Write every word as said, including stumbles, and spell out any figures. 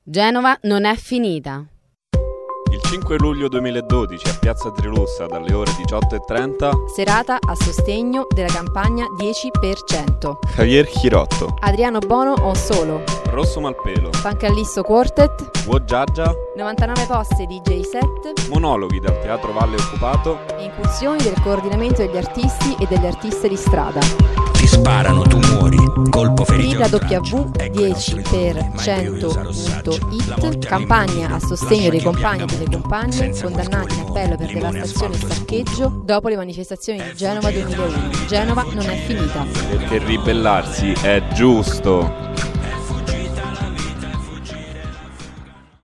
Genova non è finita. Il cinque luglio duemiladodici a Piazza Trilussa dalle ore diciotto e trenta serata a sostegno della campagna dieci per cento. Javier Girotto, Adriano Bono o Solo, Rosso Malpelo, Pancallisto Quartet, Wo Giaggia, novantanove posti D J set, monologhi dal Teatro Valle Occupato e incursioni del coordinamento degli artisti e delle artiste di strada. Ti sparano, tu muori, colpo ferito. W dieci per cento punto it, campagna a sostegno dei compagni e delle compagne condannati in appello per devastazione e saccheggio dopo le manifestazioni di Genova duemilauno. Genova non è finita. perché ribellarsi è giusto.